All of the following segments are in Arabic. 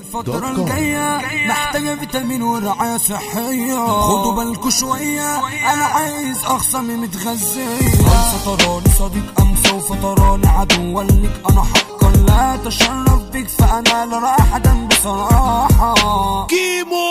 الفترة الجاية محتاجة فيتامين ورعاية صحية، خدوا بالكوا شوية أنا عايز أخصمي متغذية. فتراني صديق أمس وفتراني عدو لك، أنا حقا لا أتشرف بك فأنا لا راح أدم بصراحة. كيمو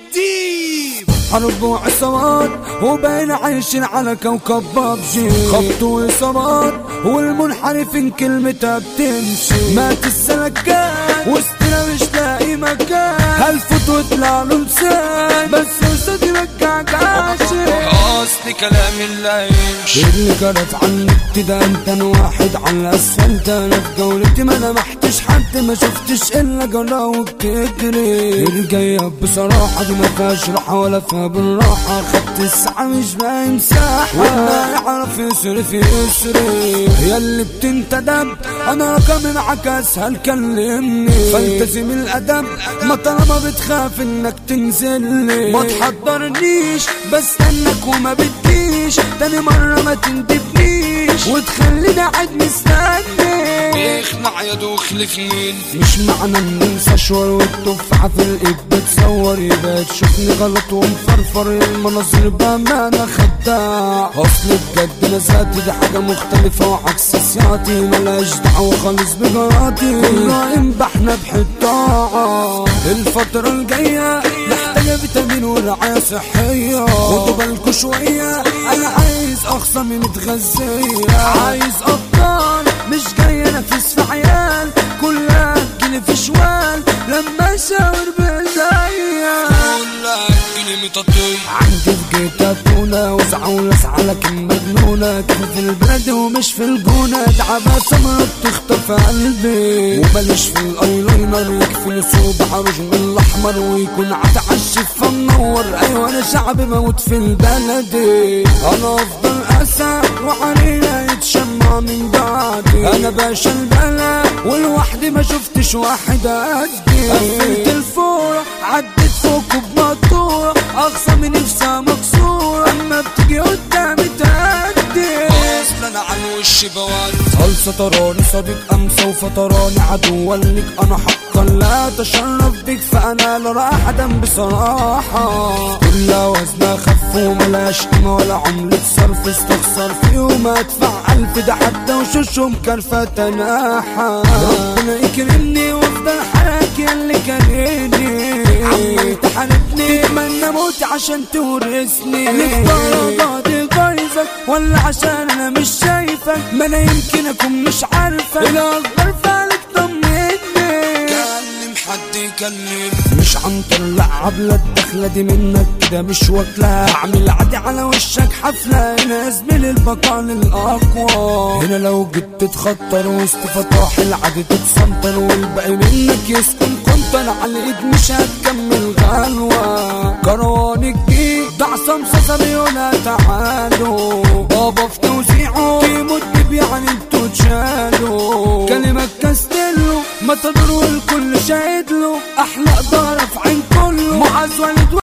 الديب حرب وعصابات وبين عايشين على كوكب بابجي، خبط وإصابات والمنحرفين كلمتها بتمشي. مات السلكات وسطنا مش لاقي مكان، هالفوت وطلع له لسان بس وسطي رجعك عاشق. اصل كلام اللي يمشي اللي جرت عنك كده انت واحد على الاسفلت، انا في جولتي ما لمحتش حد ما شفتش الا جراوك تجري. الجاية بصراحة دي ما فيهاش راحة ولا فيها بالراحة، خدت الساعة مش باقي مساحة وما يعرف يصرف يسري. يا اللي بتنتدب انا رقمي معاك اسهل كلمني، فالتزم الادب ما طالما بتخاف انك تنزلني. ما تحضرنيش بستنك وما بتجيش، تاني مرة ما تندبنيش وتخليني قاعد مستني. اخلع يا دخل في مين، مش معنى ان انسى شوار والتفاحة في الايد بتصور يبقى تشوفني غلط ومفرفر. المناظر بامانة خداع، اصل بجد انا ذاتي دي حاجة مختلفة وعكس سياتي، ملاش دعوة خالص بجراتي، كلنا انبحنا بحطاعة. الفترة الجاية محتاجة فيتامين ورعاية صحية، خدوا بالكوا شوية انا عايز اخصمي متغذية. عايز ابطال مش جاي انافس في عيال، كلها تجيلي في شوال لما اشاور بايديا. كلها تجيلي مطاطية عندي في جيتها تونة وزعة ولسعة لكن مجنونة، كيف في البلد ومش في الجونة، تعبة سمرة بتخطف قلبي. وماليش في الايلاينر يكفي صوب عروج من الاحمر ويكون عتعشف فمنور. ايوه انا شعبي موت في البلدي، انا افضل اسى وعلينا يتشمع من بعدي. انا باشا البلد ولوحدي ما شفتش واحد قدي، قفلت الفورة عدت فوق بمطورة، اقصى من نفسها مكسورة اما بتيجي قدامي تهدي. اصل انا عن وش بواد خلصة تراني صديق امس وفتراني عدو لك، انا حقا لا اتشرف بك فانا لا راح ادم بصراحة. كلها وزنها خف وملاش قيمة ولا عملة صرف، استخسر فيهم ادفع الف، ده حتى وشوشهم كرفة تناحة. ربنا يكرمني وافضل حياتي اللي كرهني، عمال تحاربني اتمنى موتي عشان تورثني. لك درجاتي غيظك ولا عشان انا مش شايفك، ما انا يمكن اكون مش عارفك، الاكبر فعلك طمني. كلم حد يكلم مش عنطر لعب لا الدخلة دي منك كده مش واكلة، اعمل عادي على وشك حفلة، هنا زميل البقاء الاقوى. هنا لو جيت تتخطر وسط فتاح العادي تتسنطر، والباقي منك يسكن قنطر على الايد مش هتكمل غلوة. كرواني الجديد ده عصام صاصري ولا تعالوا، بابا في توزيعه كيمو الديب يعني انتوا تشالوا. كلمة كاستيلو ما تضروا الكل شاهد له، احلى ضرب عين كله معز ولد